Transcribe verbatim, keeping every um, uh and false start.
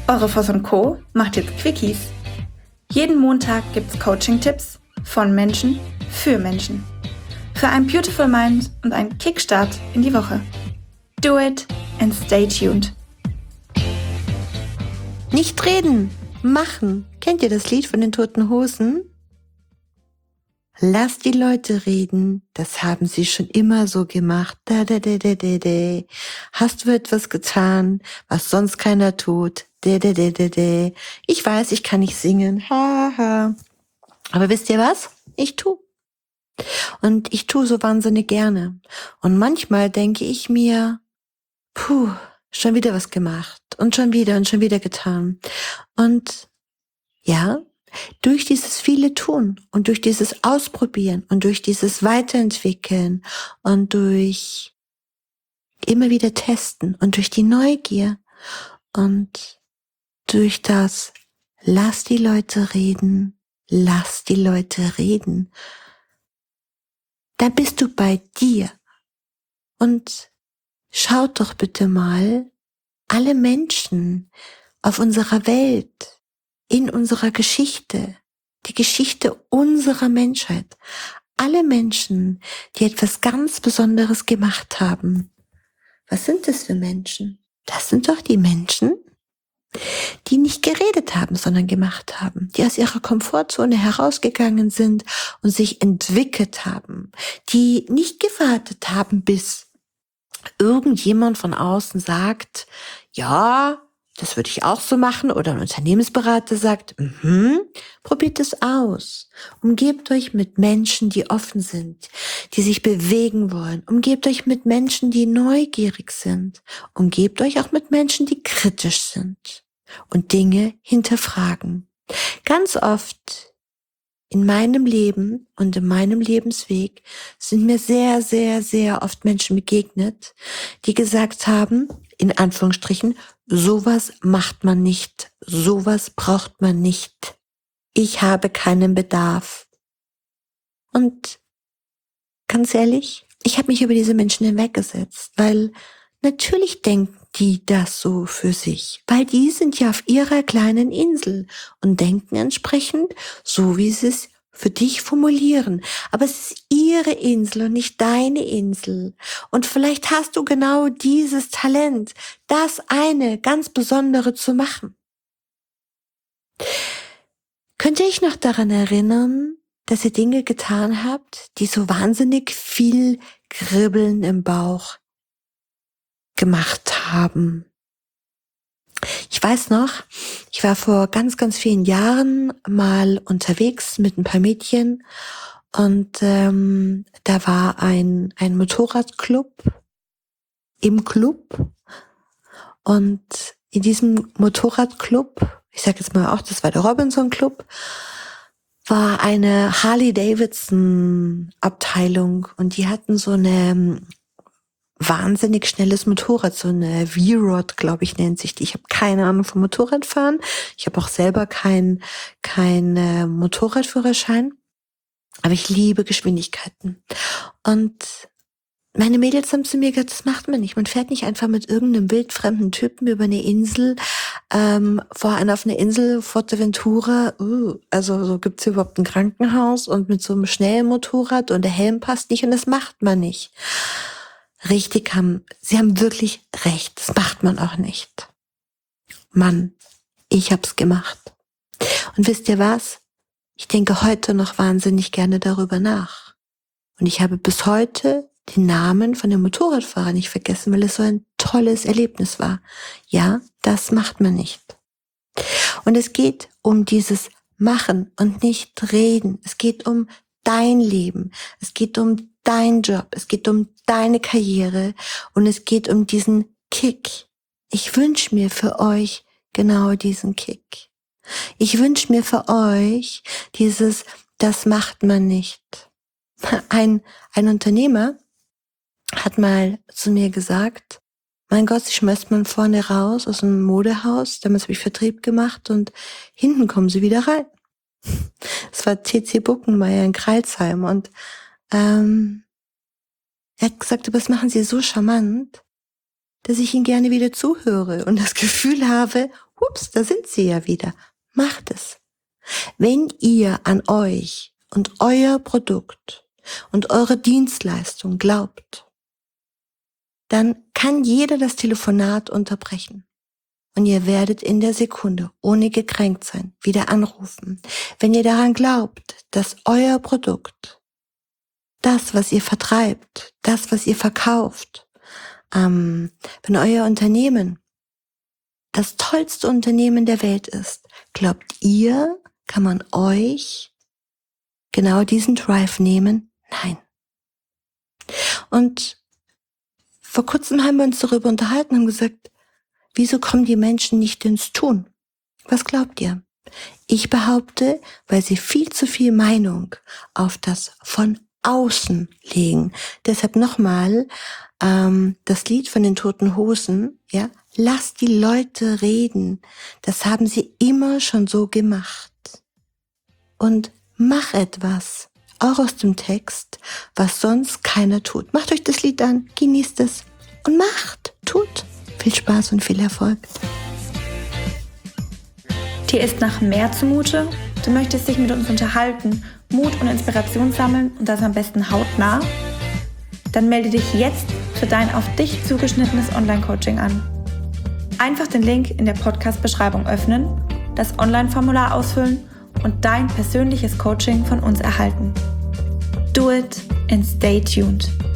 Eure Voss und Co. macht jetzt Quickies. Jeden Montag gibt's Coaching-Tipps von Menschen für Menschen. Für ein Beautiful Mind und einen Kickstart in die Woche. Do it and stay tuned. Nicht reden, machen. Kennt ihr das Lied von den Toten Hosen? Lass die Leute reden, das haben sie schon immer so gemacht. Da, da, da, da, da, da. Hast du etwas getan, was sonst keiner tut? Da, da, da, da, da. Ich weiß, ich kann nicht singen. Ha, ha. Aber wisst ihr was? Ich tu. Und ich tu so wahnsinnig gerne. Und manchmal denke ich mir, puh, schon wieder was gemacht. Und schon wieder und schon wieder getan. Und ja, durch dieses viele Tun und durch dieses Ausprobieren und durch dieses Weiterentwickeln und durch immer wieder testen und durch die Neugier und durch das lass die Leute reden, lass die Leute reden, da bist du bei dir. Und schaut doch bitte mal, alle Menschen auf unserer Welt, in unserer Geschichte, die Geschichte unserer Menschheit, alle Menschen, die etwas ganz Besonderes gemacht haben. Was sind das für Menschen? Das sind doch die Menschen, die nicht geredet haben, sondern gemacht haben, die aus ihrer Komfortzone herausgegangen sind und sich entwickelt haben, die nicht gewartet haben, bis irgendjemand von außen sagt, ja, das würde ich auch so machen, oder ein Unternehmensberater sagt, mhm, probiert es aus. Umgebt euch mit Menschen, die offen sind, die sich bewegen wollen. Umgebt euch mit Menschen, die neugierig sind. Umgebt euch auch mit Menschen, die kritisch sind und Dinge hinterfragen. Ganz oft in meinem Leben und in meinem Lebensweg sind mir sehr, sehr, sehr oft Menschen begegnet, die gesagt haben, in Anführungsstrichen, sowas macht man nicht, sowas braucht man nicht. Ich habe keinen Bedarf. Und ganz ehrlich, ich habe mich über diese Menschen hinweggesetzt, weil natürlich denken die das so für sich, weil die sind ja auf ihrer kleinen Insel und denken entsprechend, so wie sie es für dich formulieren. Aber es ist ihre Insel und nicht deine Insel. Und vielleicht hast du genau dieses Talent, das eine ganz Besondere zu machen. Könnt ihr euch noch daran erinnern, dass ihr Dinge getan habt, die so wahnsinnig viel Kribbeln im Bauch gemacht haben? Ich weiß noch, ich war vor ganz, ganz vielen Jahren mal unterwegs mit ein paar Mädchen und ähm, da war ein ein Motorradclub im Club und in diesem Motorradclub, ich sage jetzt mal auch, das war der Robinson Club, war eine Harley-Davidson-Abteilung und die hatten so eine wahnsinnig schnelles Motorrad, so eine V-Rod, glaube ich, nennt sich die. Ich habe keine Ahnung vom Motorradfahren. Ich habe auch selber kein kein äh, Motorradführerschein, aber ich liebe Geschwindigkeiten. Und meine Mädels haben zu mir gesagt, das macht man nicht. Man fährt nicht einfach mit irgendeinem wildfremden Typen über eine Insel, ähm, vor einer auf einer Insel, Fuerteventura. Uh, also so gibt's hier überhaupt ein Krankenhaus und mit so einem schnellen Motorrad und der Helm passt nicht und das macht man nicht. Richtig haben, sie haben wirklich recht, das macht man auch nicht. Mann, ich hab's gemacht. Und wisst ihr was? Ich denke heute noch wahnsinnig gerne darüber nach. Und ich habe bis heute den Namen von dem Motorradfahrer nicht vergessen, weil es so ein tolles Erlebnis war. Ja, das macht man nicht. Und es geht um dieses Machen und nicht Reden. Es geht um dein Leben. Es geht um dein Job. Es geht um deine Karriere. Und es geht um diesen Kick. Ich wünsche mir für euch genau diesen Kick. Ich wünsche mir für euch dieses, das macht man nicht. Ein, ein Unternehmer hat mal zu mir gesagt, mein Gott, sie schmeißt man vorne raus aus einem Modehaus, damals habe ich Vertrieb gemacht und hinten kommen sie wieder rein. Es war T C Buckenmeier in Crailsheim und ähm, er hat gesagt, aber das machen sie so charmant. dass ich Ihnen gerne wieder zuhöre und das Gefühl habe, ups, da sind Sie ja wieder. Macht es. Wenn ihr an euch und euer Produkt und eure Dienstleistung glaubt, dann kann jeder das Telefonat unterbrechen. Und ihr werdet in der Sekunde, ohne gekränkt sein, wieder anrufen. Wenn ihr daran glaubt, dass euer Produkt, das, was ihr vertreibt, das, was ihr verkauft, ähm, wenn euer Unternehmen das tollste Unternehmen der Welt ist, glaubt ihr, kann man euch genau diesen Drive nehmen? Nein. Und vor kurzem haben wir uns darüber unterhalten und gesagt, wieso kommen die Menschen nicht ins Tun? Was glaubt ihr? Ich behaupte, weil sie viel zu viel Meinung auf das von außen legen. Deshalb nochmal ähm, das Lied von den Toten Hosen, ja, lass die Leute reden. Das haben sie immer schon so gemacht. Und mach etwas, auch aus dem Text, was sonst keiner tut. Macht euch das Lied an, genießt es und macht, tut. Viel Spaß und viel Erfolg. Dir ist nach mehr zumute? Du möchtest dich mit uns unterhalten, Mut und Inspiration sammeln und das am besten hautnah? Dann melde dich jetzt für dein auf dich zugeschnittenes Online-Coaching an. Einfach den Link in der Podcast-Beschreibung öffnen, das Online-Formular ausfüllen und dein persönliches Coaching von uns erhalten. Do it and stay tuned.